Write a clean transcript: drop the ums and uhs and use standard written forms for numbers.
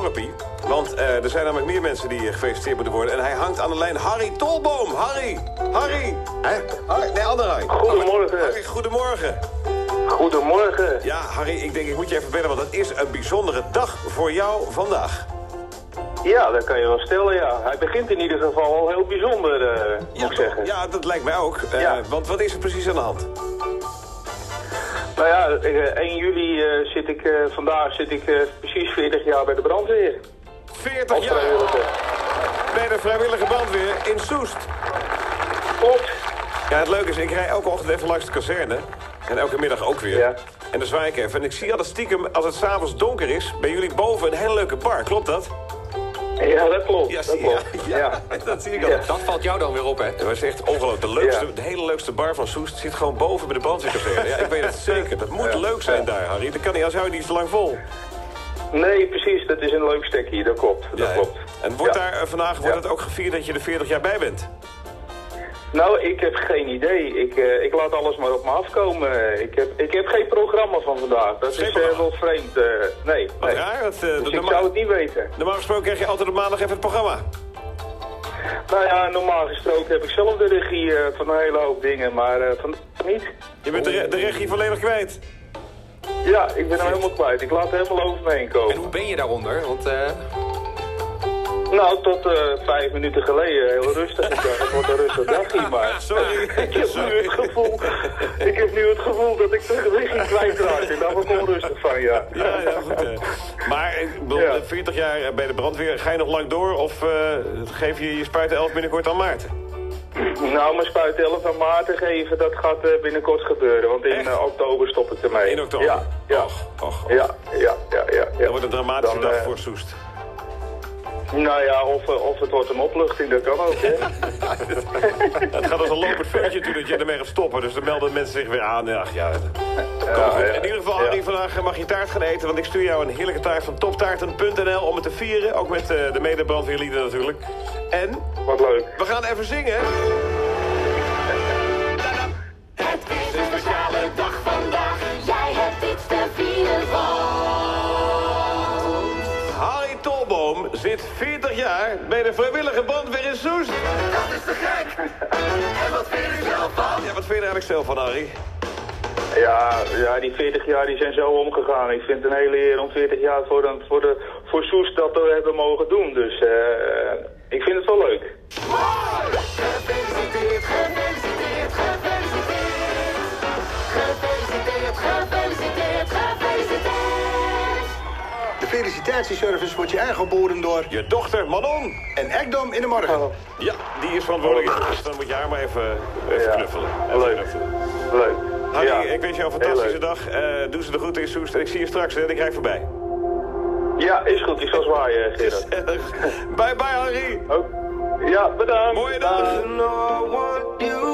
Papi. Want er zijn namelijk meer mensen die gefeliciteerd moeten worden. En hij hangt aan de lijn. Harry Tolboom. Harry. Nee, andere Harry. Goedemorgen. Harry, goedemorgen. Goedemorgen. Ja, Harry, ik denk ik moet je even bellen, want het is een bijzondere dag voor jou vandaag. Ja, dat kan je wel stellen, ja. Hij begint in ieder geval al heel bijzonder, moet ik zeggen. Ja, dat lijkt mij ook. Want wat is er precies aan de hand? Nou ja, 1 juli vandaag zit ik precies 40 jaar bij de brandweer. 40 Als jaar vrijwilliger. bij de vrijwillige brandweer in Soest. Klopt. Ja, het leuke is, ik rij elke ochtend even langs de kazerne. En elke middag ook weer. Ja. En dan zwaai ik even. En ik zie altijd stiekem, als het s'avonds donker is, bij jullie boven een hele leuke bar. Klopt dat? Ja, dat klopt. Ja, dat klopt. ja, dat zie ik al. Ja. Dat valt jou dan weer op, hè? Dat was echt ongelooflijk. De hele leukste bar van Soest zit gewoon boven bij de brandweerkazerne. Ja, ik weet het zeker. Dat moet leuk zijn daar, Harry. Dat kan niet, als hou je niet zo lang vol. Nee, precies. Dat is een leuk stekje. Dat klopt. Dat klopt. En wordt daar vandaag het ook gevierd dat je er 40 jaar bij bent? Nou, ik heb geen idee. Ik laat alles maar op me afkomen. Ik heb geen programma van vandaag. Dat is wel vreemd. Nee. Wat raar. Dus ik zou het niet weten. Normaal gesproken krijg je altijd op maandag even het programma. Nou ja, normaal gesproken heb ik zelf de regie van een hele hoop dingen, maar vandaag niet. Je bent de regie volledig kwijt. Ja, ik ben hem helemaal kwijt. Ik laat het helemaal over me heen komen. En hoe ben je daaronder? Want Nou, tot 5 minuten geleden heel rustig. Ik dacht, het wordt een rustig dagje, maar... Sorry. ik heb nu het gevoel dat ik de regie kwijtraak. En daar word ik onrustig van, ja. Ja, goed. Maar ik bedoel, 40 jaar bij de brandweer, ga je nog lang door? Of geef je je spuit 11 binnenkort aan Maarten? Nou, mijn spuit 11 aan Maarten geven, dat gaat binnenkort gebeuren. Want in oktober stop ik ermee. In oktober? Ja. Och. Ja. Dat wordt een dramatische dag voor Soest. Nou ja, of het wordt een opluchting, dat kan ook, hè. Het gaat als een lopend vuurtje toe dat je ermee gaat stoppen. Dus dan melden mensen zich weer aan. Ja. In ieder geval, Harry, vandaag mag je taart gaan eten. Want ik stuur jou een heerlijke taart van toptaarten.nl om het te vieren. Ook met de medebrandweerlieden natuurlijk. En... Wat leuk. We gaan even zingen. Het is een speciale dag vandaag. Jij hebt iets te vieren Harry Tolboom zit 40 jaar bij de vrijwillige brandweer in Soest. Dat is te gek. En wat vind je er zelf van? Ja, wat vind je er eigenlijk zelf van, Harry? Ja, die 40 jaar die zijn zo omgegaan. Ik vind het een hele eer om 40 jaar voor Soest dat we hebben mogen doen. Dus ik vind het wel leuk. Mooi! Gefeliciteerd, gefeliciteerd, gefeliciteerd. Gefeliciteerd, gefeliciteerd, gefeliciteerd. De felicitatieservice wordt je aangeboden door Je dochter Manon. en Ekdom in de morgen. Ja, die is verantwoordelijk. Dus dan moet je haar maar even knuffelen. Leuk. Leuk. Harry, Ja. ik wens jou een fantastische dag. Doe ze de groeten in Soest. En ik zie je straks, hè. Ik rijd voorbij. Ja, is goed. Ik zal zwaaien, Gerard. Bye bye, Harry. Ja, bedankt. Mooie dag. You know I want you